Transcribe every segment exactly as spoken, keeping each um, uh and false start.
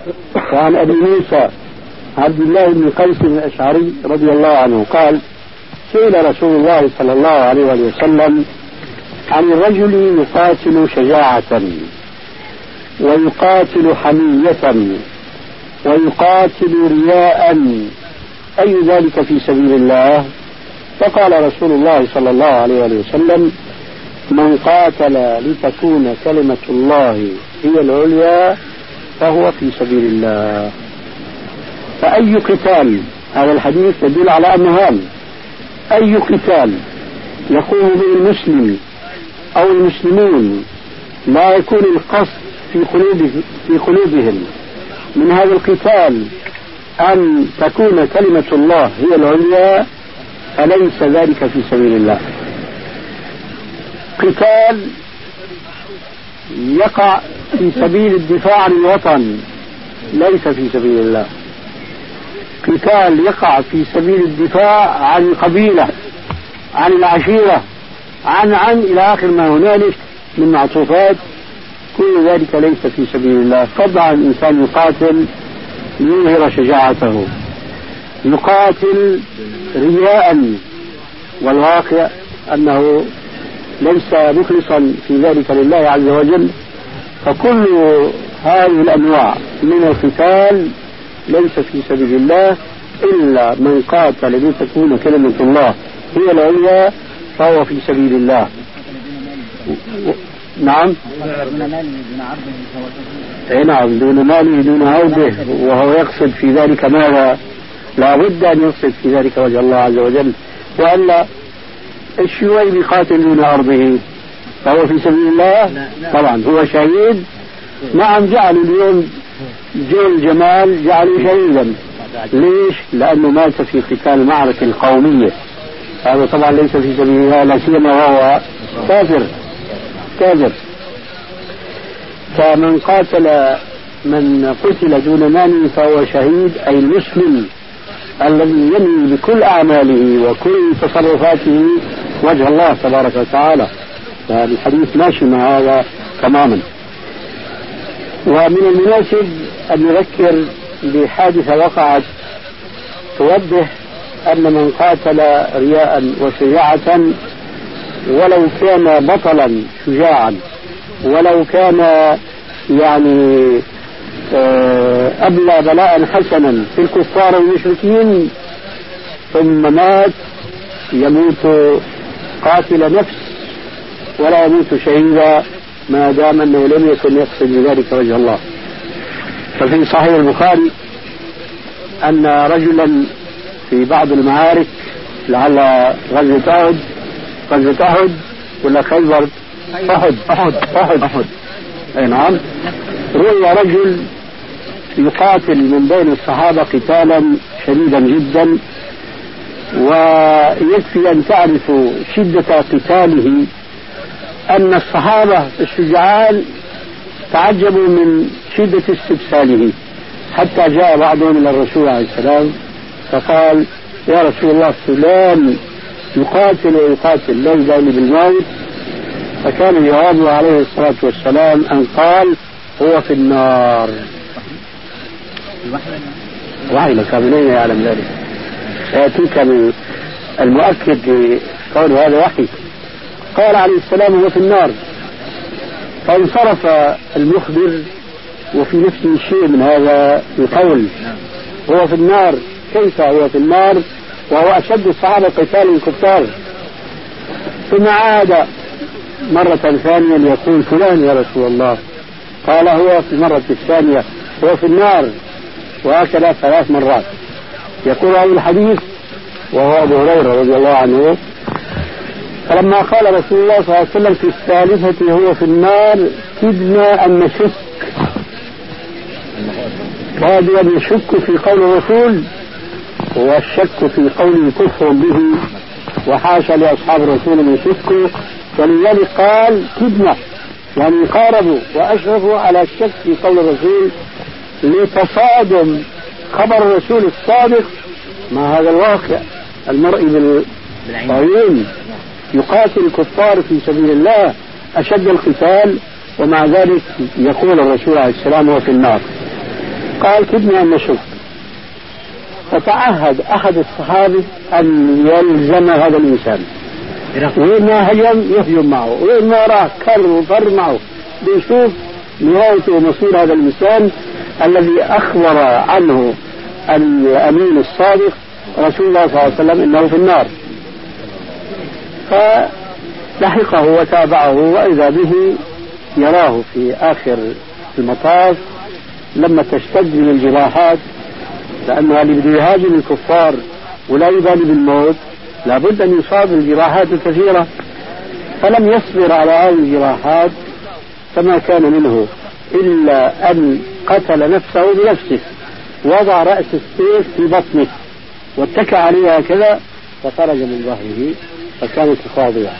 وعن أبي موسى عبد الله بن قيس الأشعري رضي الله عنه قال سئل رسول الله صلى الله عليه وسلم عن الرجل يقاتل شجاعة ويقاتل حمية ويقاتل رياء أي ذلك في سبيل الله؟ فقال رسول الله صلى الله عليه وسلم من قاتل لتكون كلمة الله هي العليا فهو في سبيل الله. فأي قتال، هذا الحديث يدل على أنه هام، أي قتال يقوم به المسلم أو المسلمون لا يكون القصد في قلوبهم, في قلوبهم من هذا القتال أن تكون كلمة الله هي العليا فليس ذلك في سبيل الله. قتال يقع في سبيل الدفاع عن الوطن ليس في سبيل الله. قتال يقع في سبيل الدفاع عن القبيلة، عن العشيرة، عن عن إلى آخر ما هنالك من معطوفات، كل ذلك ليس في سبيل الله. طبعا الإنسان يقاتل ليظهر شجاعته، يقاتل رياء، والواقع أنه ليس مخلصا في ذلك لله عز وجل. فكل هذه الأنواع من القتال ليس في سبيل الله، إلا من قاتل لتكون كلمة الله هي العليا فهو في سبيل الله. نعم اي نعم، دون ماله دون عرضه، وهو يقصد في ذلك ماذا؟ لا بد أن يقصد في ذلك وجه الله عز وجل، وألا الشيوعي بيقاتل دون عرضه فهو في سبيل الله؟ طبعا هو شهيد. نعم، جعلوا اليوم جيل جمال جعلوا شهيدا. ليش؟ لأنه مات في قتال معركة القومية، هذا طبعا ليس في سبيل الله، لا سيما وهو كافر كافر. فمن قاتل من قتل دون ماله فهو شهيد، أي المسلم الذي ينوي بكل أعماله وكل تصرفاته وجه الله تبارك وتعالى. فالحديث ماشي مع هذا تماما. ومن المناسب أن نذكر بحادثة وقعت توضح أن من قاتل رياء وشجاعة ولو كان بطلا شجاعا، ولو كان يعني أبلى بلاء حسنا في الكفار والمشركين ثم مات، يموت قاتل نفس ولا يموت شهيدا ما دام أنه لم يكن يقصد بذلك وجه الله. ففي صحيح البخاري أن رجلا في بعض المعارك، لعل غزوة أحد غزوة أحد ولا خيبر أحد أحد أحد أحد أي نعم، رؤي رجل يقاتل من بين الصحابة قتالا شديدا جدا، ويكفي أن تعرفوا شدة قتاله أن الصحابة الشجعان تعجبوا من شدة استبساله، حتى جاء بعضهم إلى الرسول عليه السلام فقال يا رسول الله فلان يقاتل ويقاتل لا يزال بالموت، فكان جوابه عليه الصلاة والسلام أن قال هو في النار. وحي لك من أين يعلم ذلك؟ سيأتيك من المؤكد قول هذا وحي. قال عليه السلام هو في النار. فانصرف المخبر وفي نفسه شيء من هذا القول، هو في النار، كيف هو في النار وهو أشد الصحابة قتال الكفار؟ ثم عاد مرة ثانية ليقول فلان يا رسول الله، قال هو في المرة الثانية هو في النار، وهكذا ثلاث مرات. يقول هذا الحديث وهو أبو هريرة رضي الله عنه. فلما قال رسول الله صلى الله عليه وسلم في الثالثة هو في النار كدنا أن نشك، كادوا أن يشك في قول الرسول، والشك في قوله كفر به، وحاشا لأصحاب الرسول أن يشكوا، ولذلك قال كدنا يعني قاربوا وأشرفوا على الشك في قول الرسول لتصادم خبر الرسول الصادق مع هذا الواقع المرئي بالعيون. يقاتل الكفار في سبيل الله أشد القتال، ومع ذلك يقول الرسول عليه السلام هو في النار. قال كدنا أن نشك. فتعهد أحد الصحابة أن يلزم هذا الإنسان، وين ما هجم يهجم معه، وين ما راح كر وفر معه، بيشوف نهايته ومصير هذا الإنسان الذي أخبر عنه الأمين الصادق رسول الله صلى الله عليه وسلم إنه في النار. فلحقه وتابعه، وإذا به يراه في آخر المطاف لما تشتد من الجراحات، لأنه اللي بده يهاجم الكفار ولا يبالي بالموت لابد أن يصاب بالجراحات الكثيرة، فلم يصبر على هذه الجراحات فما كان منه إلا أن قتل نفسه بنفسه، وضع رأس السيف في بطنه واتكى عليها كذا فخرج من ظهره فكانت خاضية.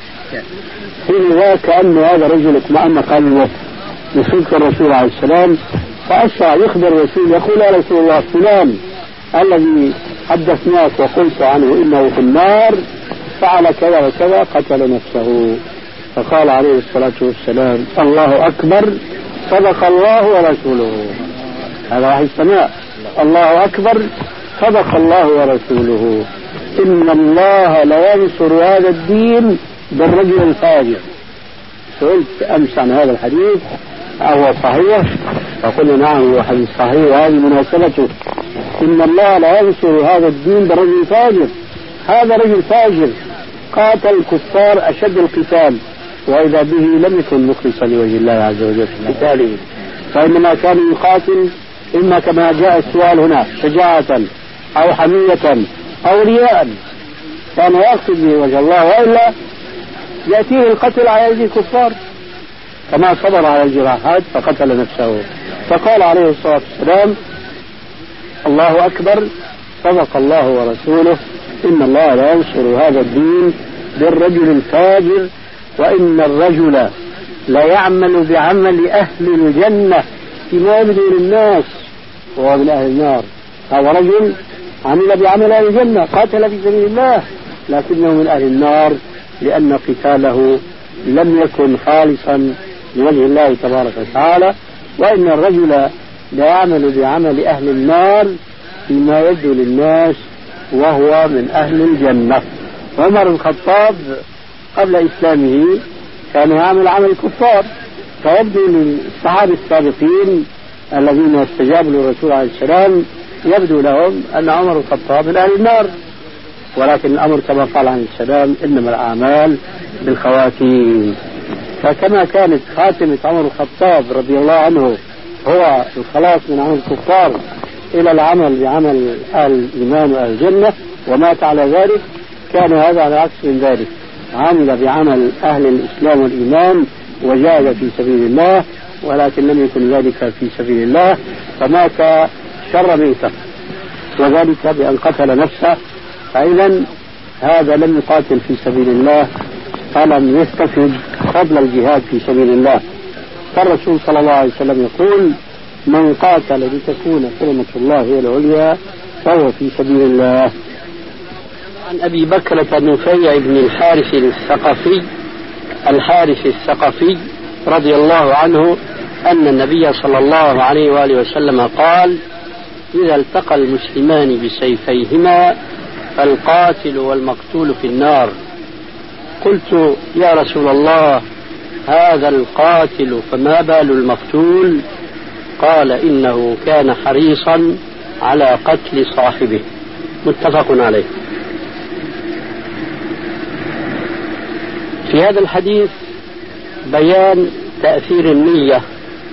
حين ذا كأن هذا رجل اطمأن قلبه بصدق الرسول عليه السلام، فأسرع يخبر الرسول يقول يا رسول الله فلان الذي حدثناك وقلت عنه إنه في النار فعل كذا وكذا قتل نفسه. فقال عليه الصلاة والسلام الله أكبر صدق الله ورسوله. هذا وحي السماء، الله أكبر صدق الله ورسوله، إن الله لا ينصر هذا الدين بالرجل الفاجر. سئلت أمس عن هذا الحديث أهو صحيح؟ فقلنا نعم هو حديث صحيح وهذه مناسبته، إن الله لا ينصر هذا الدين بالرجل الفاجر. هذا رجل فاجر قاتل الكفار أشد القتال، وإذا به لم يكن مخلصا لوجه الله عز وجل في قتاله، فإنما كان يقاتل إما كما جاء السؤال هنا شجاعة أو حمية أو رياء، كان يقصد به وجه الله، وإلا يأتيه القتل على أيدي الكفار كما صبر على الجراحات فقتل نفسه. فقال عليه الصلاة والسلام الله أكبر صدق الله ورسوله، إن الله لا ينصر هذا الدين بالرجل الفاجر، وإن الرجل لا يعمل بعمل أهل الجنة فيما يبدو للناس وهو من أهل النار. هذا رجل عمل بعمل أهل الجنة قاتل في سبيل الله لكنه من أهل النار لأن قتاله لم يكن خالصا لوجه الله تبارك وتعالى. وإن الرجل لا يعمل بعمل أهل النار فيما يبدو للناس وهو من أهل الجنة. عمر بن الخطاب قبل إسلامه كان يعمل عمل الكفار، فيبدو للصحابة السابقين الذين استجابوا للرسول عليه السلام يبدو لهم أن عمر بن الخطاب من أهل النار، ولكن الأمر كما قال عليه السلام إنما الأعمال بالخواتيم. فكما كانت خاتمة عمر بن الخطاب رضي الله عنه هو الخلاص من عمل الكفار إلى العمل بعمل أهل الإيمان وأهل الجنة ومات على ذلك، كان هذا على عكس من ذلك، عمل بعمل أهل الإسلام والإيمان وجاهد في سبيل الله، ولكن لم يكن ذلك في سبيل الله فمات شر ميته، وذلك بأن قتل نفسه. فإذا هذا لم يقاتل في سبيل الله فلم يستفد فضل الجهاد في سبيل الله. فالرسول صلى الله عليه وسلم يقول من قاتل لتكون كلمة الله هي العليا فهو في سبيل الله. عن أبي بكرة نفيع بن الحارث الثقفي الحارث الثقفي رضي الله عنه أن النبي صلى الله عليه وآله وسلم قال إذا التقى المسلمان بسيفيهما فالقاتل والمقتول في النار. قلت يا رسول الله هذا القاتل فما بال المقتول؟ قال إنه كان حريصا على قتل صاحبه. متفق عليه. في هذا الحديث بيان تأثير النية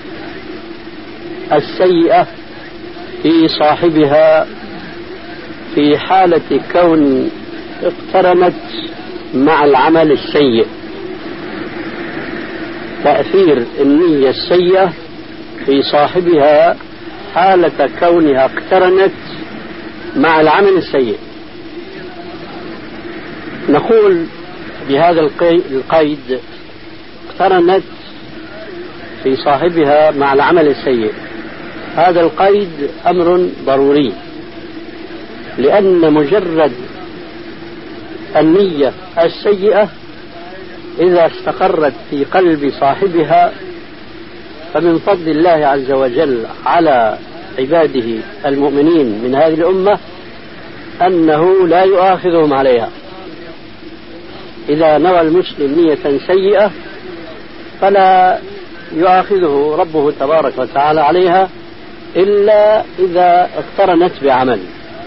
السيئة في صاحبها في حالة كون اقترنت مع العمل السيء. تأثير النية السيئة في صاحبها حالة كونها اقترنت مع العمل السيء. نقول بهذا القيد اقترنت في صاحبها مع العمل السيء، هذا القيد أمر ضروري، لأن مجرد النية السيئة إذا استقرت في قلب صاحبها فمن فضل الله عز وجل على عباده المؤمنين من هذه الأمة أنه لا يؤاخذهم عليها. إذا نوى المسلم نية سيئة فلا يؤاخذه ربه تبارك وتعالى عليها إلا إذا اقترنت بعمل.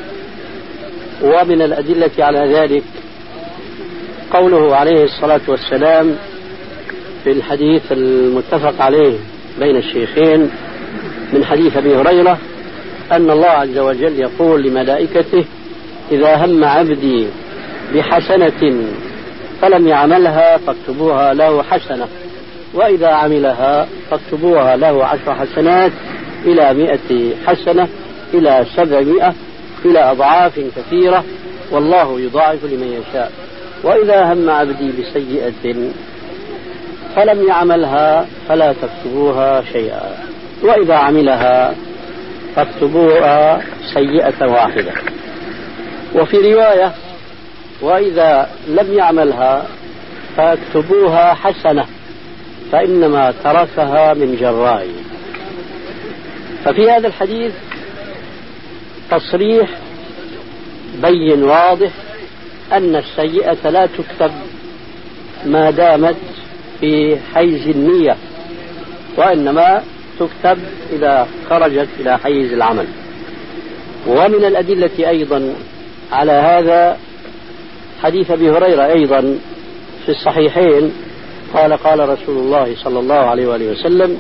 ومن الأدلة على ذلك قوله عليه الصلاة والسلام في الحديث المتفق عليه بين الشيخين من حديث أبي هريرة أن الله عز وجل يقول لملائكته: إذا هم عبدي بحسنة فلم يعملها فاكتبوها له حسنة، وإذا عملها فاكتبوها له عشر حسنات إلى مئة حسنة إلى سبعمائة إلى أضعاف كثيرة، والله يضاعف لمن يشاء. وإذا هم عبدي بسيئة فلم يعملها فلا تكتبوها شيئا، وإذا عملها فاكتبوها سيئة واحدة. وفي رواية: وإذا لم يعملها فاكتبوها حسنة فإنما تركها من جراء. ففي هذا الحديث تصريح بين واضح أن السيئة لا تكتب ما دامت في حيز النية، وإنما تكتب إذا خرجت إلى حيز العمل. ومن الأدلة أيضا على هذا حديث أبي هريرة أيضا في الصحيحين قال: قال رسول الله صلى الله عليه وآله وسلم: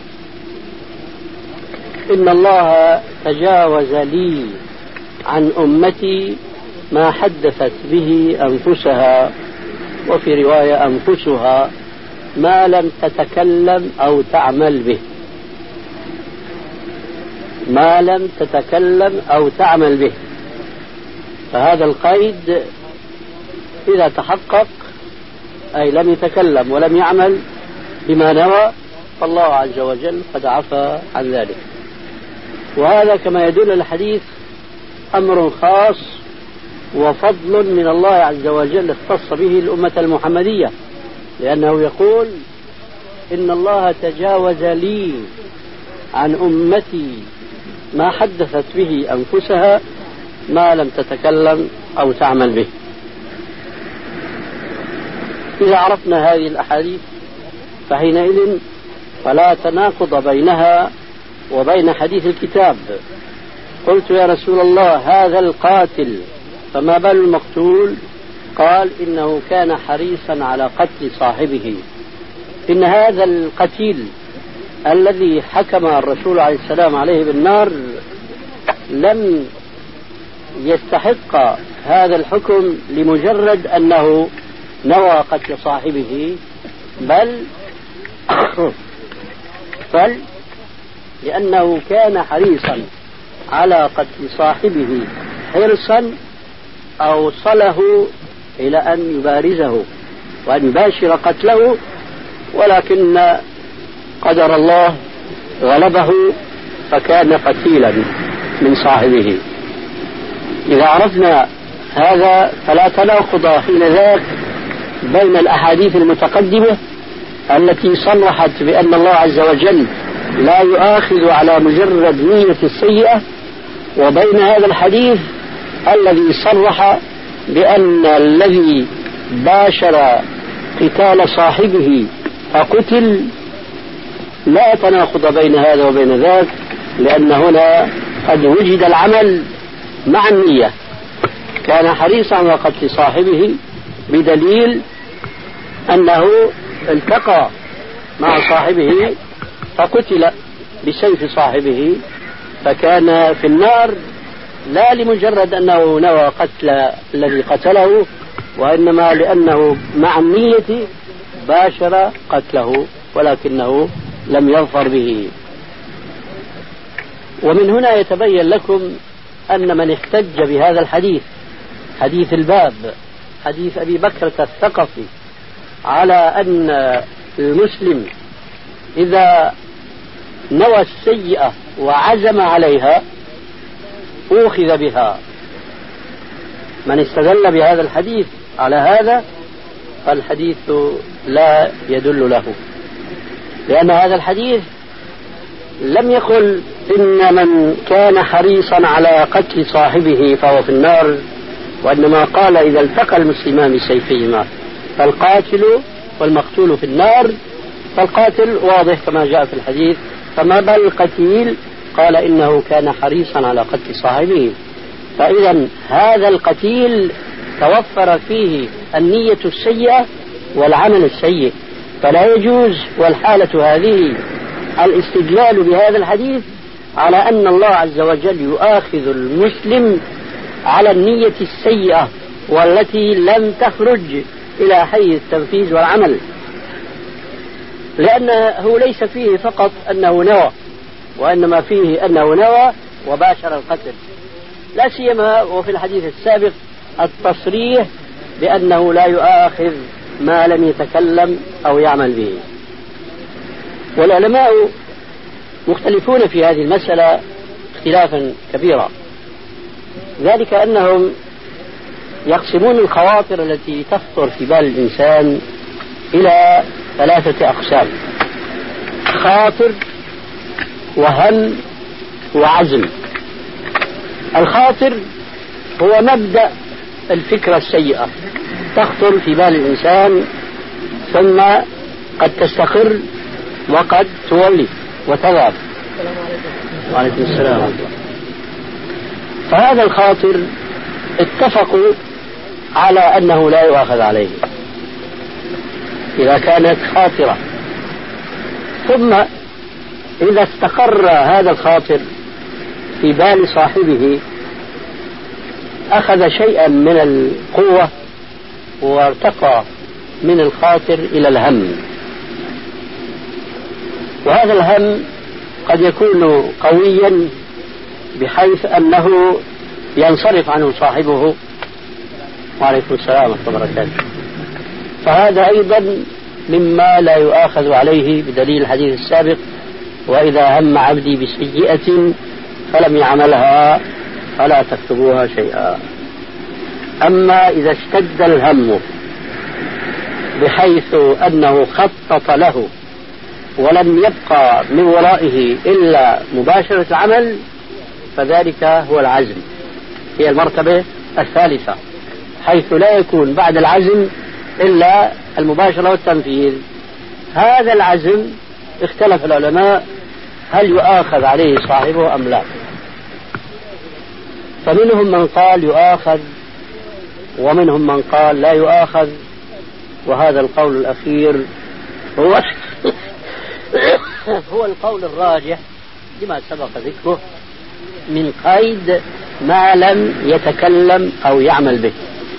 إن الله تجاوز لي عن أمتي ما حدثت به أنفسها، وفي رواية أنفسها، ما لم تتكلم أو تعمل به. ما لم تتكلم أو تعمل به. فهذا القيد إذا تحقق أي لم يتكلم ولم يعمل بما نوى فالله عز وجل قد عفى عن ذلك. وهذا كما يدل الحديث أمر خاص وفضل من الله عز وجل اختص به الأمة المحمدية، لأنه يقول: إن الله تجاوز لي عن أمتي ما حدثت به أنفسها ما لم تتكلم أو تعمل به. إذا عرفنا هذه الأحاديث فحينئذ فلا تناقض بينها وبين حديث الكتاب. قلت: يا رسول الله، هذا القاتل فما بال المقتول؟ قال: إنه كان حريصا على قتل صاحبه. إن هذا القتيل الذي حكم الرسول عليه السلام عليه بالنار لم يستحق هذا الحكم لمجرد أنه نوى قتل صاحبه، بل بل لأنه كان حريصا على قتل صاحبه حرصا أوصله إلى أن يبارزه وأن يباشر قتله، ولكن قدر الله غلبه فكان قتيلا من صاحبه. إذا عرفنا هذا فلا تناقض حين ذاك بين الأحاديث المتقدمة التي صرحت بأن الله عز وجل لا يؤاخذ على مجرد نية السيئة، وبين هذا الحديث الذي صرح بأن الذي باشر قتال صاحبه فقتل. لا تناقض بين هذا وبين ذاك، لأن هنا قد وجد العمل مع النية. كان حريصا على قتل صاحبه بدليل أنه التقى مع صاحبه فقتل بسيف صاحبه، فكان في النار لا لمجرد أنه نوى قتل الذي قتله، وإنما لأنه مع النية باشر قتله ولكنه لم يظفر به. ومن هنا يتبين لكم أن من احتج بهذا الحديث، حديث الباب، حديث أبي بكرة الثقفي، على أن المسلم إذا نوى السيئة وعزم عليها أوخذ بها، من استدل بهذا الحديث على هذا فالحديث لا يدل له، لأن هذا الحديث لم يقل إن من كان حريصا على قتل صاحبه فهو في النار، وإنما قال إذا التقى المسلمان بسيفيهما فالقاتل والمقتول في النار، فالقاتل واضح كما جاء في الحديث، فما بال القتيل؟ قال إنه كان حريصا على قتل صاحبه. فإذا هذا القتيل توفر فيه النية السيئة والعمل السيء، فلا يجوز والحالة هذه الاستدلال بهذا الحديث على أن الله عز وجل يؤاخذ المسلم على النية السيئة والتي لم تخرج إلى حيز التنفيذ والعمل، لأنه ليس فيه فقط أنه نوى، وإنما فيه أنه نوى وباشر القتل، لا سيما وفي الحديث السابق التصريح بأنه لا يؤاخذ ما لم يتكلم أو يعمل به. والعلماء مختلفون في هذه المسألة اختلافا كبيرا، ذلك أنهم يقسمون الخواطر التي تخطر في بال الإنسان إلى ثلاثة أقسام: خاطر وهم وعزم. الخاطر هو مبدأ الفكرة السيئة تخطر في بال الإنسان ثم قد تستقر وقد تولي وتذهب. وعليكم السلام. فهذا الخاطر اتفقوا على أنه لا يؤاخذ عليه إذا كانت خاطرة، ثم إذا استقر هذا الخاطر في بال صاحبه أخذ شيئا من القوة وارتقى من الخاطر إلى الهم، وهذا الهم قد يكون قويا بحيث أنه ينصرف عنه صاحبه. وعليكم السلام ورحمة الله وبركاته. فهذا أيضا مما لا يؤاخذ عليه بدليل الحديث السابق: وإذا هم عبدي بسيئة فلم يعملها فلا تكتبوها شيئا. أما إذا اشتد الهم بحيث أنه خطط له ولم يبقى من ورائه إلا مباشرة العمل فذلك هو العزم، هي المرتبة الثالثة، حيث لا يكون بعد العزم إلا المباشرة والتنفيذ. هذا العزم اختلف العلماء هل يؤاخذ عليه صاحبه أم لا، فمنهم من قال يؤاخذ ومنهم من قال لا يؤاخذ، وهذا القول الأخير هو هو القول الراجح لما سبق ذكره من قيد ما لم يتكلم أو يعمل به.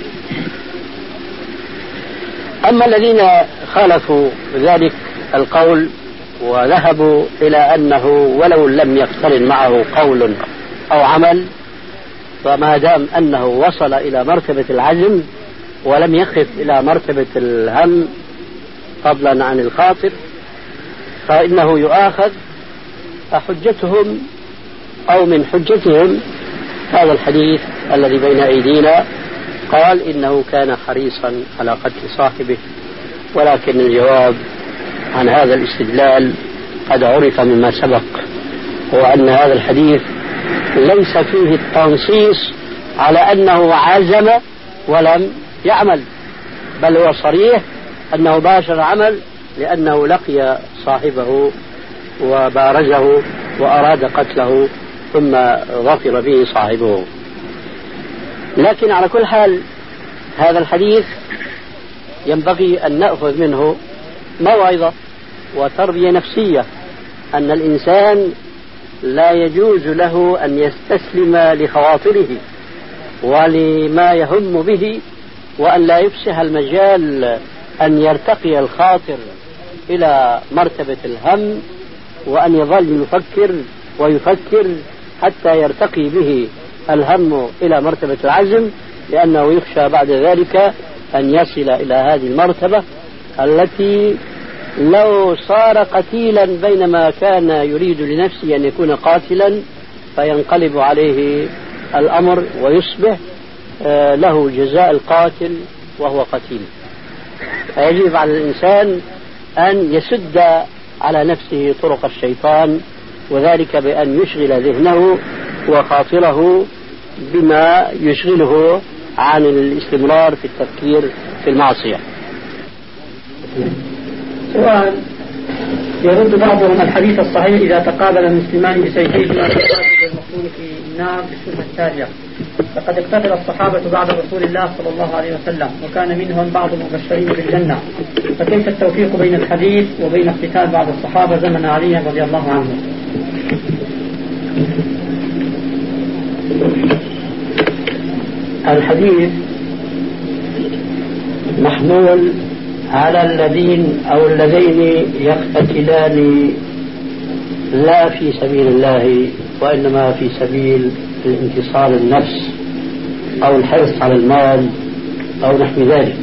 أما الذين خالفوا ذلك القول وذهبوا إلى أنه ولو لم يقترن معه قول أو عمل، فما دام أنه وصل إلى مرتبة العزم ولم يخف إلى مرتبة الهم فضلا عن الخاطر فإنه يؤاخذ، فحجتهم أو من حجتهم هذا الحديث الذي بين أيدينا، قال إنه كان حريصا على قتل صاحبه. ولكن الجواب عن هذا الاستدلال قد عرف مما سبق، هو أن هذا الحديث ليس فيه التنصيص على أنه عزم ولم يعمل، بل هو صريح أنه باشر عمل لأنه لقي صاحبه وبارزه وأراد قتله ثم ظفر به صاحبه. لكن على كل حال هذا الحديث ينبغي أن نأخذ منه موعظة وتربية نفسية، أن الإنسان لا يجوز له أن يستسلم لخواطره ولما يهم به، وأن لا يفسح المجال أن يرتقي الخاطر إلى مرتبة الهم، وأن يظل يفكر ويفكر حتى يرتقي به الهم إلى مرتبة العزم، لأنه يخشى بعد ذلك أن يصل إلى هذه المرتبة التي لو صار قتيلا بينما كان يريد لنفسه أن يكون قاتلا فينقلب عليه الأمر ويصبح له جزاء القاتل وهو قتيل. فيجب على الإنسان أن يسد على نفسه طرق الشيطان وذلك بأن يشغل ذهنه وخاطره بما يشغله عن الاستمرار في التفكير في المعصية. سؤال: يرد بعضهم الحديث الصحيح إذا تقابل المسلمان بسيفيهما المقتول في النار بالشبهة التالية: لقد اقتتل الصحابة بعد رسول الله صلى الله عليه وسلم وكان منهم بعض المبشرين بالجنة، فكيف التوفيق بين الحديث وبين اقتتال بعض الصحابة زمن علي رضي الله عنه؟ الحديث محمول على الذين أو الذين يقتتلان لا في سبيل الله وإنما في سبيل الانتصار النفس أو الحرص على المال أو نحو ذلك،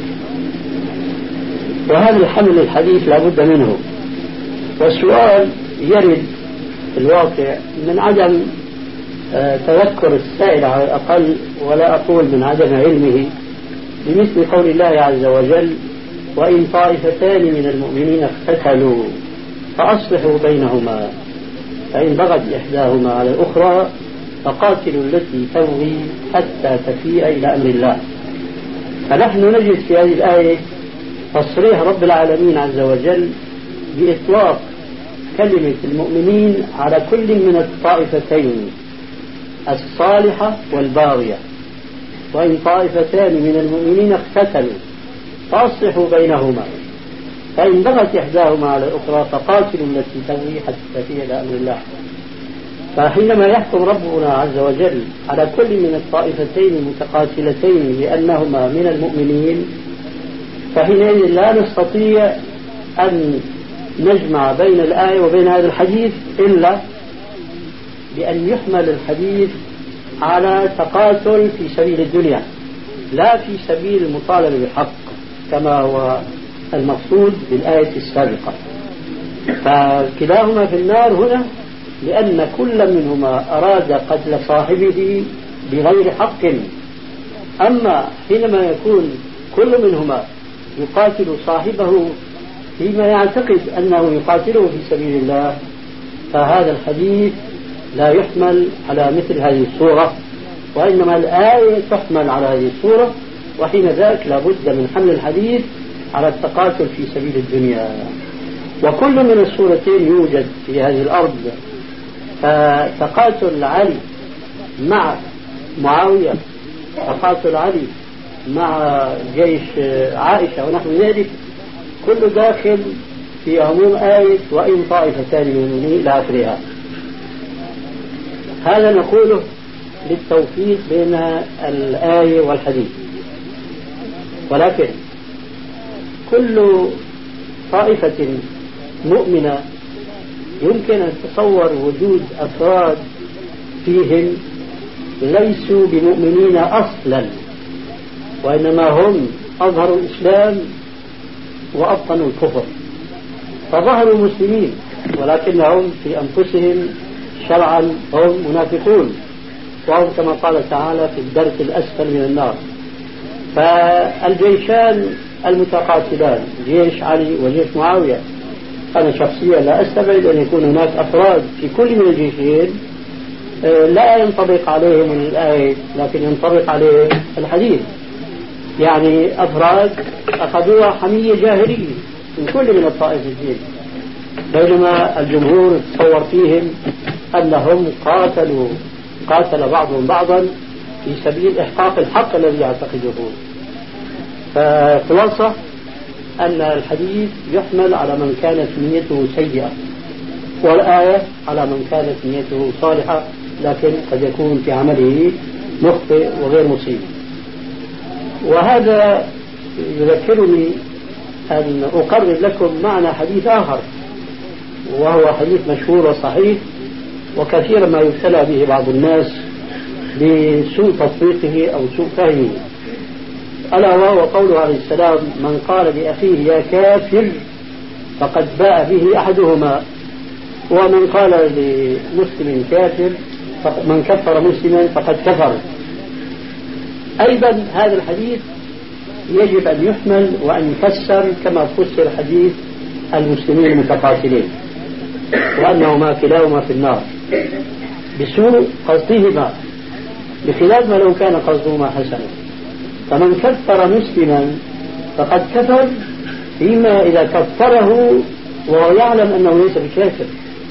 وهذا الحمل الحديث لا بد منه. والسؤال يرد في الواقع من عدم تذكر السائل على الأقل، ولا أقول من عدم علمه، بمثل قول الله عز وجل: وإن طائفتان من المؤمنين اقتتلوا فأصلحوا بينهما فإن بغت إحداهما على الأخرى فقاتلوا التي تبغي حتى تفيء إلى أمر الله. فنحن نجد في هذه الآية تصريح رب العالمين عز وجل بإطلاق كلمة المؤمنين على كل من الطائفتين الصالحة والباغية. وإن طائفتان من المؤمنين اقتتلوا فأصلحوا بينهما فإن بغت إحداهما على الأخرى فقاتلوا التي تبغي حتى تفيء إلى أمر الله. فحينما يحكم ربنا عز وجل على كل من الطائفتين المتقاتلتين بأنهما من المؤمنين، فحينئذ لا نستطيع أن نجمع بين الآية وبين هذا الحديث إلا بأن يحمل الحديث على تقاتل في سبيل الدنيا لا في سبيل المطالبة بالحق كما هو المقصود بالآية السابقة. فكلاهما في النار هنا لأن كل منهما أراد قتل صاحبه بغير حق. أما حينما يكون كل منهما يقاتل صاحبه فيما يعتقد أنه يقاتله في سبيل الله، فهذا الحديث لا يحمل على مثل هذه الصورة، وإنما الآية تحمل على هذه الصورة، وحين ذاك لابد من حمل الحديث على التقاتل في سبيل الدنيا. وكل من الصورتين يوجد في هذه الأرض. فتقاتل علي مع معاوية، تقاتل علي مع جيش عائشة ونحو ذلك، كل داخل في عموم آية وإن طائفتان من المؤمنين إلى آخرها. هذا نقوله للتوفيق بين الآية والحديث. ولكن كل طائفة مؤمنة يمكن أن تصور وجود أفراد فيهم ليسوا بمؤمنين أصلا، وإنما هم أظهروا الإسلام وأبطنوا الكفر، فظهروا مسلمين ولكنهم في أنفسهم شرعا هم منافقون، وهم كما قال تعالى في الدرك الأسفل من النار. فالجيشان المتقاتلان جيش علي وجيش معاوية، أنا شخصيا لا أستبعد أن يكون هناك أفراد في كل من الجيشين لا ينطبق عليهم الآية لكن ينطبق عليهم الحديث، يعني أفراد أخذوها حمية جاهلية من كل من الطائفتين، بينما الجمهور تصور فيهم أنهم قاتلوا قاتل بعضهم بعضا في سبيل إحقاق الحق الذي يعتقده. فخلاصة أن الحديث يحمل على من كانت نيته سيئة، والآية على من كانت نيته صالحة لكن قد يكون في عمله مخطئ وغير مصيب. وهذا يذكرني أن أقرر لكم معنى حديث آخر، وهو حديث مشهور وصحيح وكثيرا ما يبتلى به بعض الناس بسوء تطبيقه أو سوء فهمه، ألا وهو قوله عليه السلام: من قال لأخيه يا كافر فقد باء به أحدهما، ومن قال لمسلم كافر من كفر مسلما فقد كفر. أيضا هذا الحديث يجب أن يحمل وأن يفسر كما فسر حديث المسلمين المتقاتلين، وأنهما كلاهما في النار بسوء قصدهما، بخلاف ما لو كان قصدهما حسنا. فمن كفر مسلما فقد كفر فيما إذا كفره وهو يعلم أنه ليس بكافر،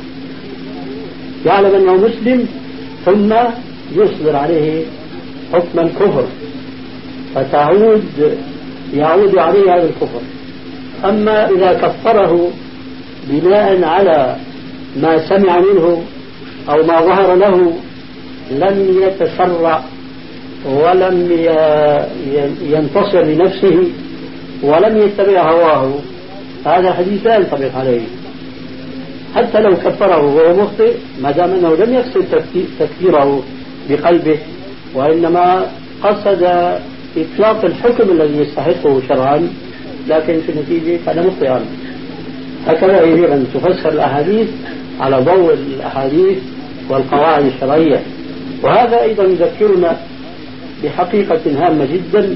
يعلم أنه مسلم ثم يصدر عليه حكم الكفر فتعود يعود عليه هذا الكفر. أما إذا كفره بناء على ما سمع منه أو ما ظهر له لم يتسرع ولم ينتصر لنفسه ولم يتبع هواه، هذا الحديث لا ينطبق عليه حتى لو كفره وهو مخطئ، ما دام أنه لم يقصد تكفيره بقلبه وإنما قصد إطلاق الحكم الذي يستحقه شرعا، لكن في النتيجة كان مخطئا. هكذا يجب أن تفسر الأحاديث على ضوء الأحاديث والقواعد الشرعية. وهذا أيضا يذكرنا بحقيقة هامة جدا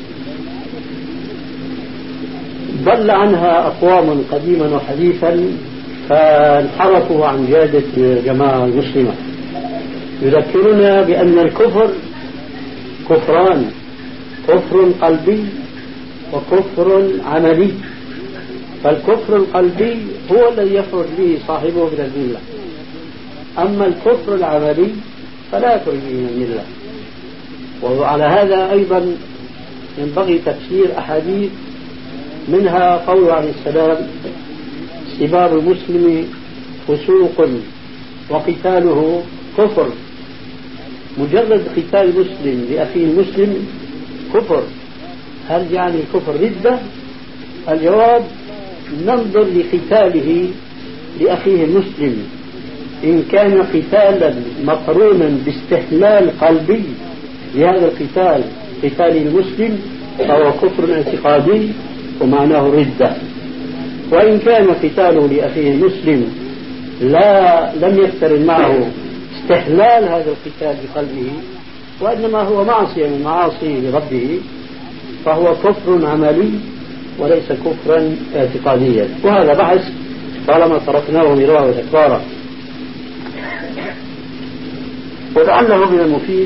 ضل عنها أقوام قديما وحديثا فانحرفوا عن جادة الجماعة المسلمة. يذكرنا بأن الكفر كفران، كفر قلبي وكفر عملي. فالكفر القلبي هو الذي يخرج به صاحبه من الملة، أما الكفر العملي فلا يخرج به من الملة. وعلى هذا أيضا ينبغي تفسير أحاديث، منها قول عليه السلام: سباب المسلم فسوق وقتاله كفر. مجرد قتال مسلم لأخيه المسلم كفر. هل يعني كفر ردة؟ الجواب: ننظر لقتاله لأخيه المسلم، إن كان قتالا مقرونا باستحلال قلبي لهذا القتال، قتال المسلم، فهو كفر اعتقادي ومعناه ردة. وإن كان قتاله لأخيه المسلم لا لم يقترن معه استحلال هذا القتال بقلبه وإنما هو معصية من معاصي لربه، فهو كفر عملي وليس كفرا اعتقاديا. وهذا بحث طالما تركناه مرارا وتكرارا. ولعله من المفيد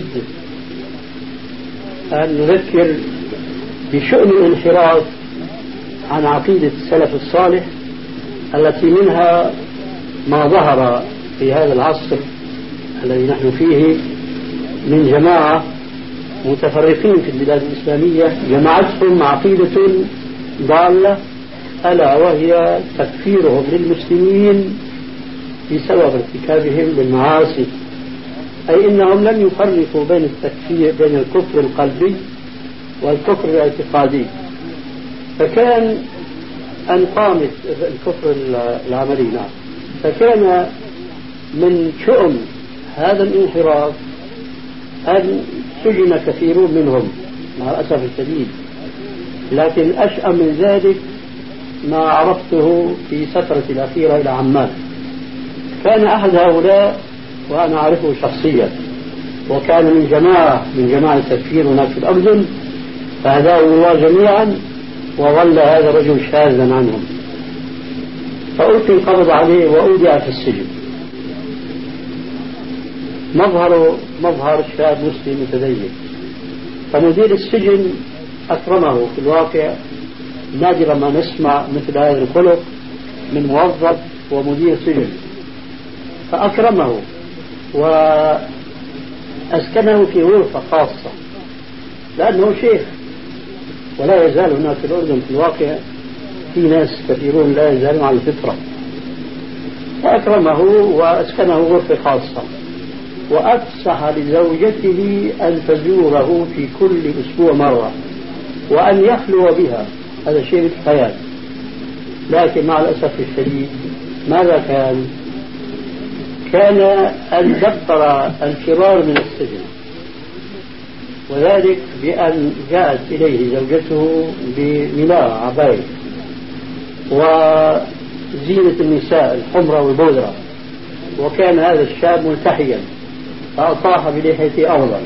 أن نذكر بشؤم الانحراف عن عقيدة السلف الصالح التي منها ما ظهر في هذا العصر الذي نحن فيه من جماعة متفرقين في البلاد الإسلامية جمعتهم عقيدة ضالة، ألا وهي تكفيرهم للمسلمين بسبب ارتكابهم للمعاصي. أي إنهم لم يفرقوا بين التكفير بين الكفر القلبي والكفر الاعتقادي. فكان أن قامت الكفر العملي نعم فكان من شؤم هذا الانحراف أن سجن كثيرون منهم مع الأسف الشديد. لكن أشأم من ذلك ما عرفته في فترة الأخيرة إلى عمان. كان أحد هؤلاء وأنا أعرفه شخصيا، وكان من جماعة من جماعة التكفير هناك في الأردن، فهداهم الله جميعا وظل هذا الرجل شاذا عنهم، فألقي القبض عليه وأودع في السجن. مظهر مظهر شاب مسلم متدين، فمدير السجن أكرمه. في الواقع نادرا ما نسمع مثل هذا الخلق من موظف ومدير سجن، فأكرمه وأسكنه في غرفة خاصة لأنه شيخ. ولا يزال هناك في الأردن في الواقع في ناس كثيرون لا يزالون على الفطرة. فأكرمه وأسكنه غرفة خاصة، وأفسح لزوجته أن تزوره في كل أسبوع مرة وأن يخلو بها. هذا شيء بالخيال. لكن مع الأسف الشديد ماذا كان؟ كان أن دبر الفرار من السجن، وذلك بأن جاءت إليه زوجته بملاء عباية وزينة النساء الحمرة والبودرة، وكان هذا الشاب ملتحيا فأطاح بلحيته أولا.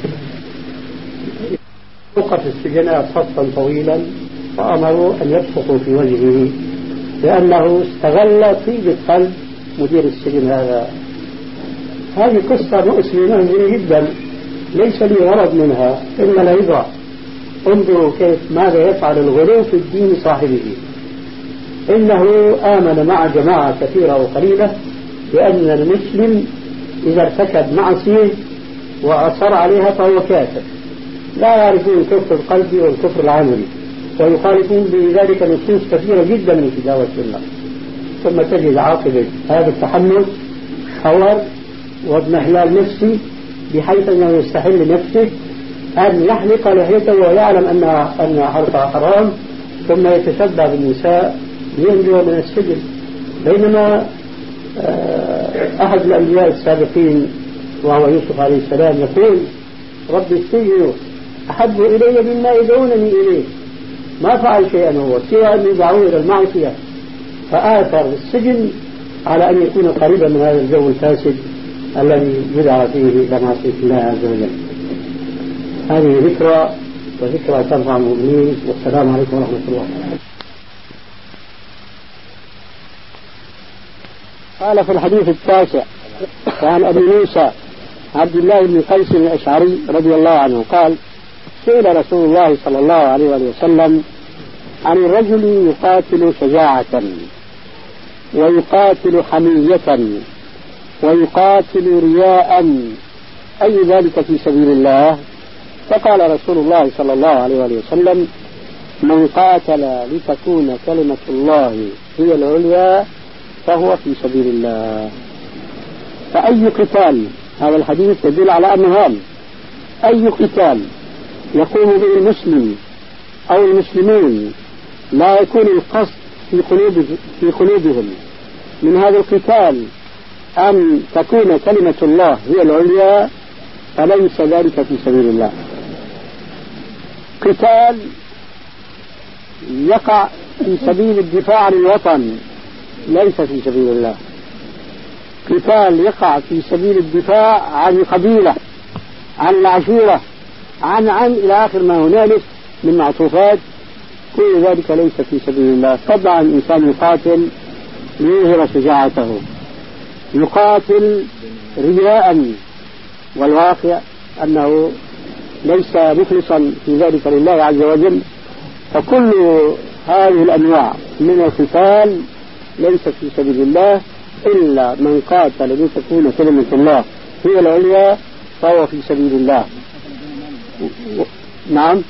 وقف السجناء صفا طويلا فأمروا أن يبصقوا في وجهه لأنه استغل طيب القلب مدير السجن هذا؟ هذه قصة مؤسفة جدا، ليس لي غرض منها إلا العبرة. انظروا كيف ماذا يفعل الغلو في الدين صاحبه. إنه آمن مع جماعة كثيرة وقليلة بأن المسلم إذا ارتكب معصية وأصر عليها فهو كافر، لا يعرفون الكفر القلبي والكفر العملي، ويخالفون بذلك نصوص كثيرة جدا من كتاب والسنة. ثم تجد عاقبة هذا التحمل حور واضمحلال نفسي، بحيث أنه يستحل لنفسه أن يحلق لحيته ويعلم أنها أنها حلقة حرام، ثم يتشبه بالنساء لينجو من السجن. بينما أحد الأنبياء السابقين وهو يوسف عليه السلام يقول: رب السجن أحب إلي مما يدعونني إليه. ما فعل شيئا هو سوى أن يدعوه إلى المعصية، فآثر السجن على أن يكون قريبا من هذا الجو الفاسد الذي يدعى فيه إلى معصية الله عز وجل. هذه ذكرى وذكرى تنفع المؤمنين. والسلام عليكم ورحمة الله. قال في الحديث التاسع عن أبي موسى عبد الله بن قيس الأشعري رضي الله عنه قال: سئل رسول الله صلى الله عليه وسلم عن الرجل يقاتل شجاعة ويقاتل حمية ويقاتل رياء، أي ذلك في سبيل الله؟ فقال رسول الله صلى الله عليه وسلم: من قاتل لتكون كلمة الله هي العليا فهو في سبيل الله. فأي قتال، هذا الحديث يدل على أنه هام، أي قتال يقوم به المسلم أو المسلمون لا يكون القصد في قلوب في قلوبهم من هذا القتال أن تكون كلمة الله هي العليا، فليس ذلك في سبيل الله. قتال يقع في سبيل الدفاع عن الوطن ليس في سبيل الله. قتال يقع في سبيل الدفاع عن قبيلة، عن العشيرة، عن عن إلى آخر ما هنالك من معطوفات، كل ذلك ليس في سبيل الله. طبعا الإنسان يقاتل ليظهر شجاعته، يقاتل رياء، والواقع أنه ليس مخلصا في ذلك لله عز وجل. فكل هذه الأنواع من القتال ليس في سبيل الله، إلا من قاتل لتكون كلمة الله هي العليا فهو في سبيل الله. نعم،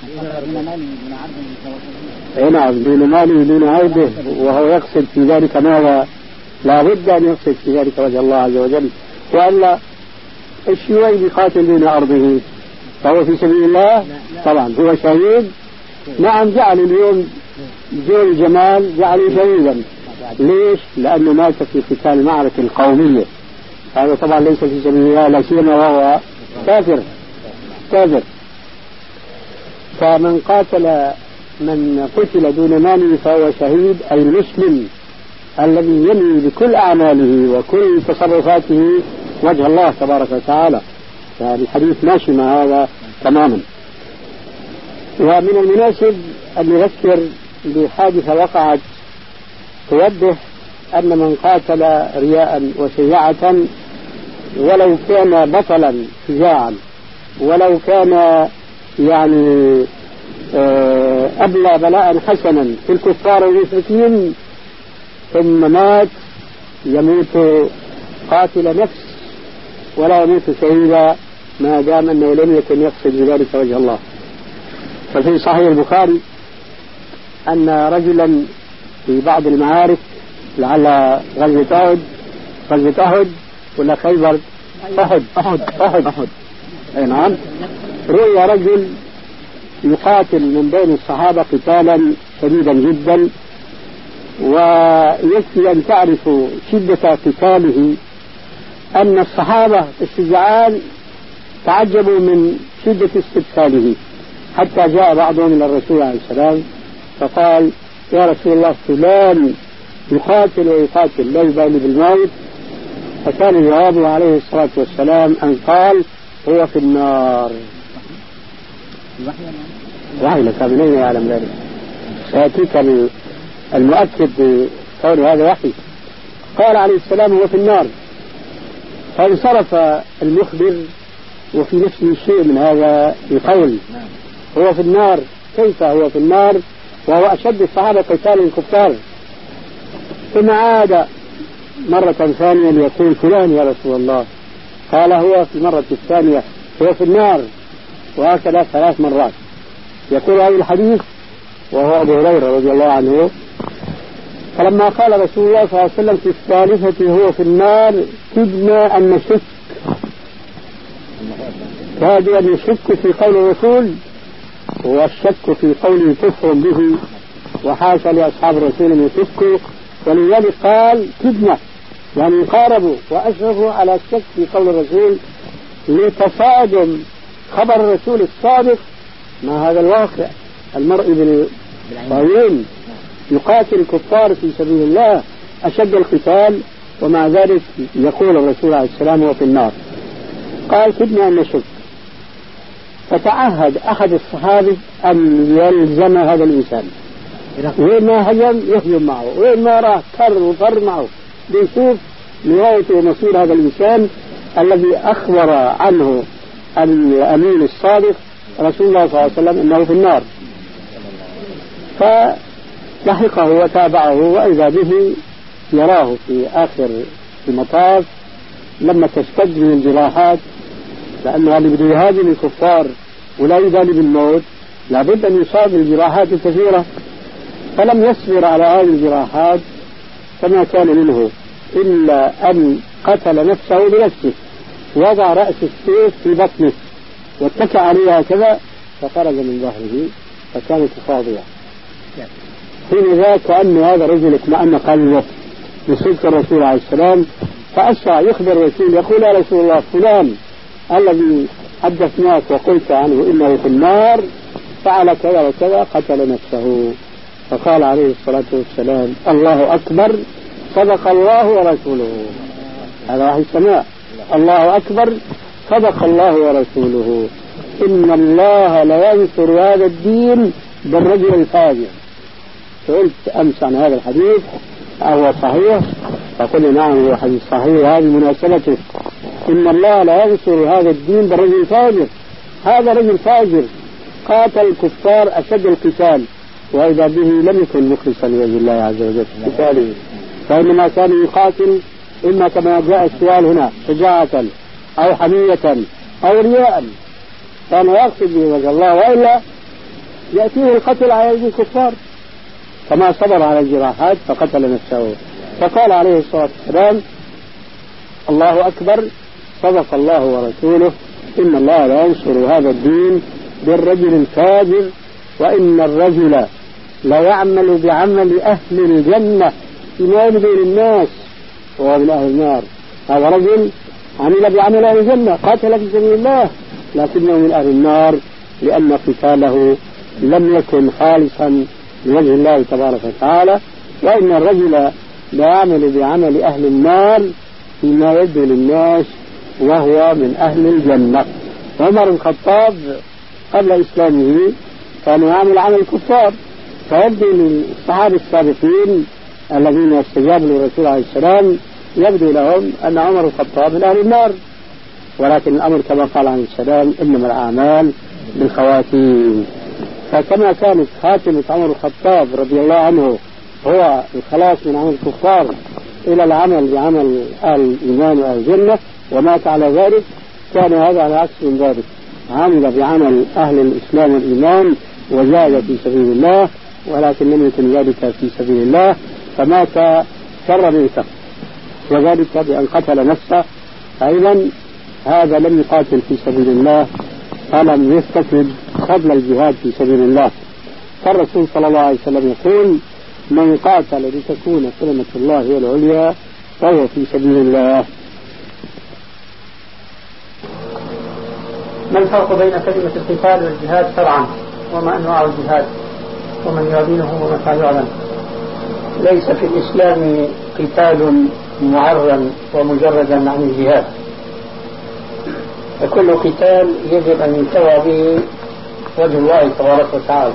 نعم، دون ماله دون عرضه، وهو يقصد في ذلك ماذا؟ لا بد أن يقصد في ذلك وجه الله عز وجل، وألا الشيوعي يقاتل دون أرضه فهو في سبيل الله. طبعا هو شهيد. نعم، جعل اليوم جول جمال جعله شهيدا. ليش؟ لأنه مات في قتال المعركة القومية، هذا طبعا ليس في سبيل الله، لا سيما وهو كافر كافر. فمن قاتل من قتل دون ماله فهو شهيد، أي المسلم الذي ينوي بكل أعماله وكل تصرفاته وجه الله تبارك وتعالى. يعني الحديث ماشي مع هذا تماما. ومن المناسب أن نذكر بحادثة وقعت توضح أن من قاتل رياء وشجاعة ولو كان بطلا شجاعا، ولو كان يعني أبلى بلاء حسنا في الكفار والمشركين، ثم مات، يموت قاتل نفس ولا يموت شهيدا ما دام أنه لم يكن يقصد بذلك وجه الله. ففي صحيح البخاري أن رجلا في بعض المعارك، لعل غزوة أحد غزوة أحد ولا خيبر أحد أحد أحد أحد أي نعم، رؤي رجل يقاتل من بين الصحابة قتالا شديدا جدا، ويكفي أن تعرفوا شدة قتاله أن الصحابة الشجعان تعجبوا من شدة استبساله، حتى جاء بعضهم إلى الرسول عليه السلام فقال: يا رسول الله، فلان يقاتل ويقاتل لا يبالي بالموت. فكان جوابه عليه الصلاة والسلام أن قال: هو في النار. وحي لك، من أين يعلم ذلك؟ سيأتيك المؤكد بقول هذا وحي. قال عليه السلام هو في النار. فانصرف المخبر وفي نفسه شيء من هذا القول، هو في النار، كيف هو في النار وهو أشد الصحابة قتال الكفار؟ ثم عاد مرة ثانية ليقول فلان يا رسول الله، قال هو في المرة الثانية هو في النار، وهكذا ثلاث مرات يقول هذا الحديث وهو أبو هريرة رضي الله عنه. فلما قال رسول الله صلى الله عليه وسلم في الثالثة هو في النار كدنا أن نشك، كادوا أن يشك في قول الرسول، والشك في قوله كفر به، وحاشا لأصحاب الرسول أن يشكوا، ولذلك قال كدنا يعني قاربوا وأشرفوا على الشك في قول الرسول لتصادم خبر الرسول الصادق مع هذا الواقع. المرء بالعيون يقاتل الكفار في سبيل الله أشد القتال، ومع ذلك يقول الرسول عليه السلام هو في النار. قال كدنا أن نشك، فتعهد أحد الصحابة أن يلزم هذا الإنسان، وين ما هجم يهجم معه، وين ما راح كر وفر معه، بيشوف نهاية ومصير هذا الإنسان الذي أخبر عنه الأمين الصادق رسول الله صلى الله عليه وسلم أنه في النار. فلحقه وتابعه، وإذا به يراه في آخر المطاف لما تشتد من الجراحات، لأنه اللي بده يهاجم الكفار ولا يبالي بالموت لابد أن يصاب بالجراحات الكثيرة، فلم يصبر على هذه الجراحات، فما كان منه إلا أن قتل نفسه بنفسه، وضع رأس السيف في بطنه واتكى عليها كذا فخرج من ظهره فكانت فاضية. حين ذاك كأن هذا الرجل اطمأن قلبه بصدق الرسول عليه السلام، فأسرع يخبر الرسول يقول يا رسول الله فلان الذي حدثناك وقلت عنه إنه في النار فعل كذا وكذا قتل نفسه. فقال عليه الصلاة والسلام الله أكبر صدق الله ورسوله. هذا وحي السماء، الله أكبر صدق الله ورسوله، إن الله لا ينصر هذا الدين بالرجل الفاجر. سئلت أمس عن هذا الحديث أهو صحيح؟ فقل نعم هو حديث صحيح، هذه مناسبته، إن الله لا ينصر هذا الدين بالرجل الفاجر. هذا رجل فاجر قاتل الكفار أشد القتال، وإذا به لم يكن مخلصا لوجه الله عز وجل في قتاله، فإنما كان يقاتل إما كما جاء السؤال هنا شجاعة أو حمية أو رياء، كان يقصد به وجه الله، وإلا يأتيه القتل على يد الكفار، كما صبر على الجراحات فقتل نفسه. فقال عليه الصلاة والسلام الله أكبر صدق الله ورسوله، إن الله لا ينصر هذا الدين بالرجل الفاجر، وإن الرجل لا يعمل بعمل أهل الجنة فيما بين الناس وهو من أهل النار. هذا رجل عمل بعمل أهل الجنة قاتل في سبيل الله لكنه من أهل النار، لأن قتاله لم يكن خالصا لوجه الله تبارك وتعالى. وإن الرجل لا يعمل بعمل أهل النار فيما يبدو للناس وهو من أهل الجنة. عمر الخطاب قبل إسلامه كان يعمل عمل الكفار، فيبدو للصحابة السابقين الذين استجابوا للرسول عليه السلام يبدو لهم أن عمر الخطاب من أهل النار، ولكن الأمر كما قال عليه السلام إنما الأعمال بالخواتيم. فكما كانت خاتمة عمر الخطاب رضي الله عنه هو الخلاص من عمل الكفار إلى العمل بعمل أهل الإيمان وأهل الجنة ومات على ذلك، كان هذا على عكس من ذلك، عمل بعمل أهل الإسلام والإيمان وجاهد في سبيل الله، ولكن لم يكن ذلك في سبيل الله فمات شر ميته، وذلك بأن قتل نفسه. أيضا هذا لم يقاتل في سبيل الله، فلم يستفد فضل الجهاد في سبيل الله. فالرسول صلى الله عليه وسلم يقول من قاتل لتكون كلمة الله هي العليا فهو في سبيل الله. ما الفرق بين كلمة القتال والجهاد شرعا، وما أنواع الجهاد ومن يعلنه ومتى يعلن؟ ليس في الإسلام قتال معرا ومجردا عن الجهاد، فكل قتال يجب أن ينتوى به وجه الله تبارك وتعالى،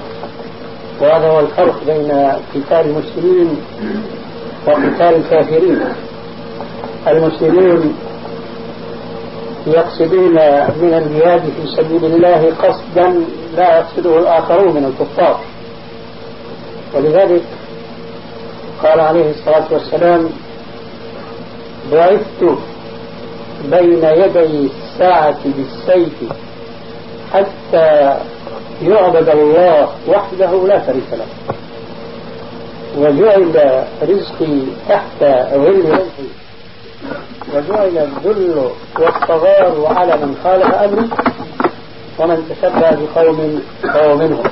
وهذا هو الفرق بين قتال المسلمين وقتال الكافرين. المسلمون يقصدون من الجهاد في سبيل الله قصدا لا يقصده الآخرون من الكفار. ولذلك قال عليه الصلاة والسلام: بعثت بين يدي الساعة بالسيف حتى يعبد الله وحده لا شريك له، وجعل رزقي تحت ظل رزقي، وجعل الذل والصغار على من خالف أمري، ومن تشبه بقوم فهو منهم.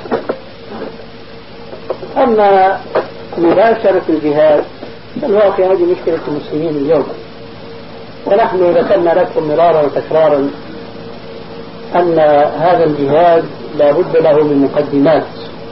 أما مباشرة الجهاد الواقع هذه مشكلة المسلمين اليوم، ونحن ذكرنا لكم مرارا وتكرارا أن هذا الجهاد لا بد له من مقدمات،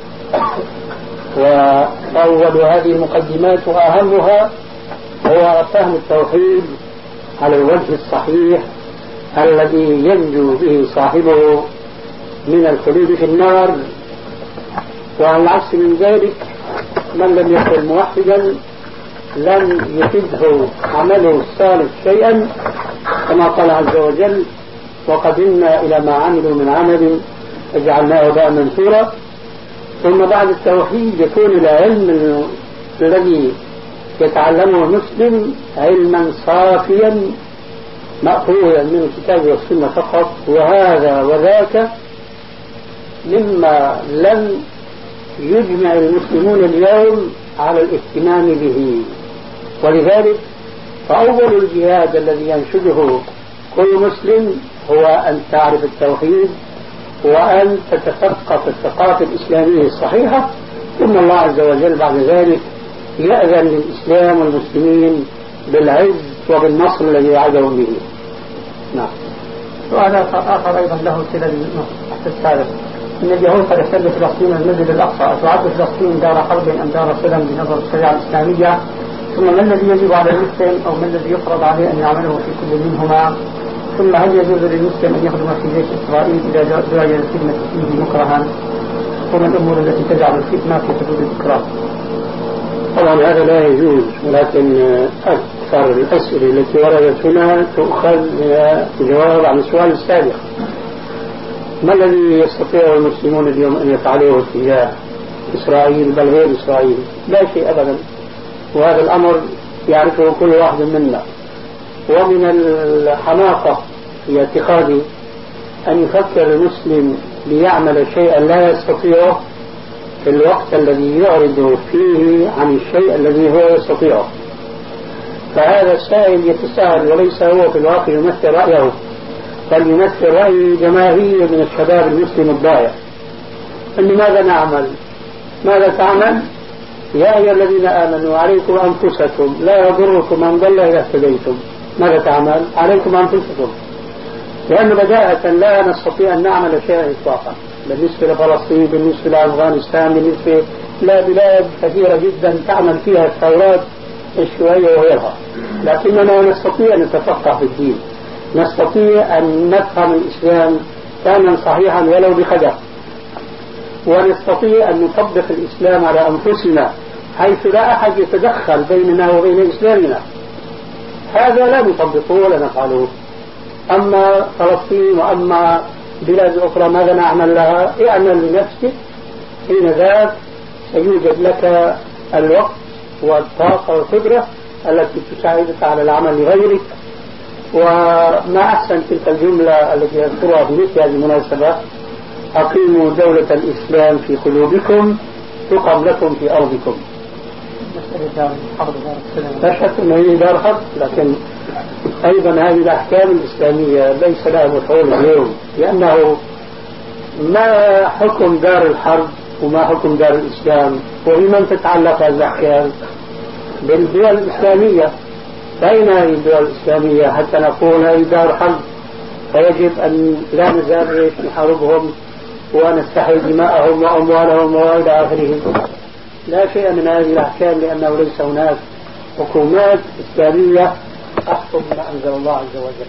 وأول هذه المقدمات وأهمها هو فهم التوحيد على الوجه الصحيح الذي ينجو به صاحبه من الخلود في النار. وعلى العكس من ذلك من لم يكن موحدا لم يفده عمله الصالح شيئا، كما قال عز وجل: وقدمنا إلى ما عملوا من عمل فجعلناه هباء منثورا. ثم بعد التوحيد يكون العلم الذي يتعلمه المسلم علما صافيا مأخوذا من الكتاب والسنة فقط، وهذا وذاك مما لم يجمع المسلمون اليوم على الاهتمام به. ولذلك فأول الجهاد الذي ينشده كل مسلم هو أن تعرف التوحيد وأن تتثقف الثقافة الإسلامية الصحيحة، ثم الله عز وجل بعد ذلك يأذن للإسلام والمسلمين بالعز وبالنصر الذي وعدهم به. نعم. سؤال آخر أيضا له صلة بالبحث السابق: إن اليهود قد احتلوا فلسطين المسجد الأقصى، أتعد فلسطين دار حرب أم دار سلم بنظر الشريعة الإسلامية؟ ثم ما الذي يجب على المسلم أو ما الذي يفرض عليه أن يعمله في كل منهما؟ ثم هل يجوز للمسلم أن يخدم في جيش إسرائيل إذا جرى الخدمة فيه مكرها؟ وما الأمور التي تجعل الخدمة في حدود الإكراه؟ طبعا هذا لا يجوز، ولكن أكثر الأسئلة التي وردت هنا تؤخذ جواب عن السؤال السابق: ما الذي يستطيع المسلمون اليوم أن يفعلوه تجاه إسرائيل بل غير إسرائيل؟ لا شيء أبدا، وهذا الأمر يعرفه كل واحد منا. ومن الحماقة في اعتقادي أن يفكر المسلم ليعمل شيئا لا يستطيعه في الوقت الذي يعرض فيه عن الشيء الذي هو يستطيعه. فهذا السائل يتساءل وليس هو في الواقع يمثل رأيه، بل يمثل رأي جماهير من الشباب المسلم الضائع. فلماذا نعمل؟ ماذا تعمل؟ يا أيها الذين آمنوا عليكم أنفسكم لا يضركم من ضل إذا اهتديتم. ماذا تعمل؟ عليكم أنفسكم، لأن بداءة لا نستطيع أن نعمل شيئا إطلاقا بالنسبة لفلسطين، بالنسبة لأفغانستان، بالنسبة إلى بلاد كثيرة جدا تعمل فيها الثورات الشيوعية وغيرها. لكننا نستطيع أن نتفقه في الدين، نستطيع أن نفهم الإسلام فهما صحيحا ولو بخدع، ونستطيع أن نطبق الإسلام على أنفسنا حيث لا أحد يتدخل بيننا وبين إسلامنا. هذا لا نطبقه ولا نفعله. أما فلسطين وأما بلاد أخرى ماذا نعمل لها؟ اعمل لنفسك، حين ذاك سيوجد لك الوقت والطاقة والقدرة التي تساعدك على العمل لغيرك. وما أحسن تلك الجملة التي يذكرها في مثل هذه المناسبة: أقيموا دولة الإسلام في قلوبكم تقم لكم في أرضكم. لا شك أنه هي دار حرب، لكن أيضا هذه الأحكام الإسلامية ليس لها مفعول اليوم، لأنه ما حكم دار الحرب وما حكم دار الإسلام وبمن تتعلق هذه الأحكام؟ بالدول الإسلامية. أين هذه الدول الإسلامية حتى نقول هذه دار حرب فيجب أن لا نزال نحاربهم ونستحي دماءهم وأموالهم وإلى آخره؟ لا شيء من هذه الأحكام، لأنه ليس هناك حكومات إسلامية أحكم ما أنزل الله عز وجل.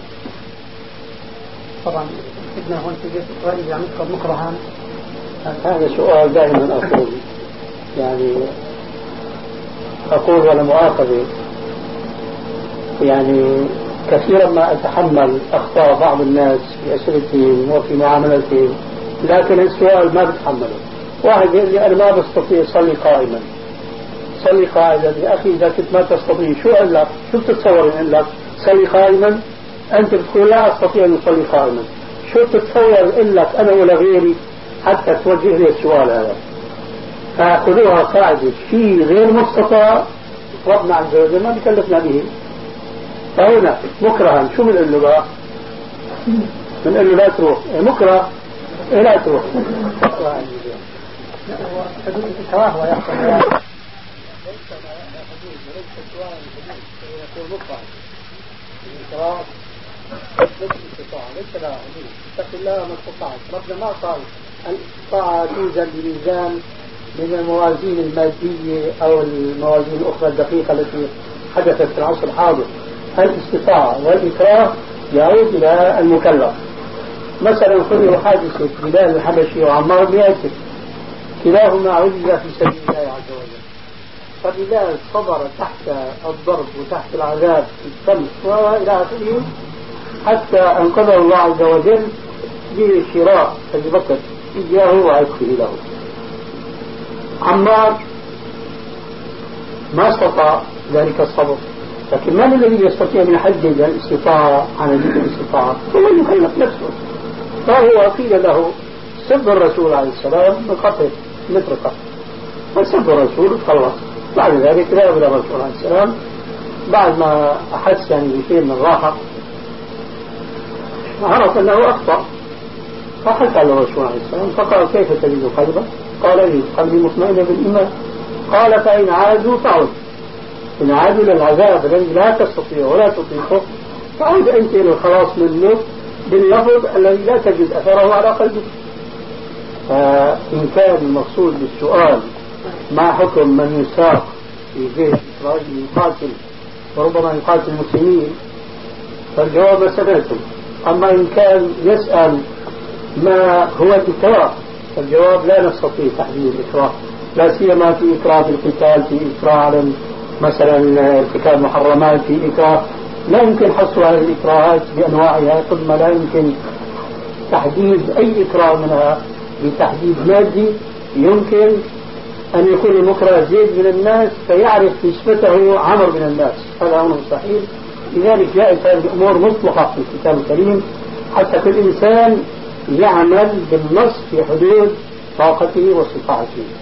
طبعا ابن هون في جيش إسرائيل يعني مكرها. هذا سؤال دائما أقول، يعني أقول ولا مؤاخذة، يعني كثيرا ما أتحمل أخطاء بعض الناس في أسئلتهم وفي معاملتهم، لكن السؤال ما بتحمله. واحد يقول لي أنا ما بستطيع أصلي قائما. صلي قائما يا أخي، إذا كنت ما تستطيع شو قال لك؟ شو بتتصور إن قال لك صلي قائما؟ أنت بتقول لا أستطيع أن أصلي قائما. شو بتتصور إن لك أنا ولا غيري حتى توجه لي السؤال هذا؟ فخذوها قاعدة، شيء غير مستطاع ربنا عز وجل ما بكلفنا به. فهنا مكرها شو بنقول له بقى؟ بنقول له لا تروح. مكره إيه لا تروح. حدود التواهو يحصل ليس لا حدود وليس سواء يكون مكره. الإكراه ليس استطاعة، ليس لا حدود. اتق الله ما استطعت. ربنا ما قال الاستطاعة توزن بميزان من الموازين المادية أو الموازين الأخرى الدقيقة التي حدثت في العصر الحاضر. الاستطاعة والإكراه يعود إلى المكلف. مثلا خذوا حادثة بلال الحبشي وعمار بن ياسر، كلاهما عُزل في سبيل الله عز وجل. فبلال صبر تحت الضرب وتحت العذاب في الشمس وإلى آخره حتى أنقذه الله عز وجل بشراء أبي بكر إياه وعتقه له. عمار ما استطاع ذلك الصبر، لكن من الذي يستطيع أن يحدد الاستطاعة عن الاستطاعة؟ هو يكلف نفسه. فهو قيل له سب الرسول عليه السلام بقطع مطرقة، فسب الرسول خلص. بعد ذلك ذهب إلى الرسول عليه السلام بعد ما أحس يعني بشيء من الراحة، عرف أنه أخطأ، فحكى له الرسول عليه السلام فقال كيف تجد قلبك؟ قال لي قلبي مطمئن بالإيمان. قال فإن عادوا فعد، إن عادوا للعذاب الذي لا تستطيع ولا تطيقه فعد أنت إلى الخلاص منه باللفظ الذي لا تجد أثره على قلبك. فإن كان المقصود بالسؤال ما حكم من يساق في جيش إسرائيل يقاتل وربما يقاتل المسلمين، فالجواب ما سمعتم. أما إن كان يسأل ما هو الإكراه، فالجواب لا نستطيع تحديد الإكراه، لا سيما في إكراه القتال، في إكراه على مثلا ارتكاب محرمات، في إكراه لا يمكن حصر هذه الإكراهات بأنواعها، ثم لا يمكن تحديد أي إكراه منها بتحديد مادي. يمكن أن يكون المكره زيد من الناس فيعرف نسبته عمر من الناس، هذا أمر مستحيل. لذلك جاءت هذه الأمور مطلقة في الكتاب الكريم حتى كل إنسان يعمل بالنص في حدود طاقته واستطاعته.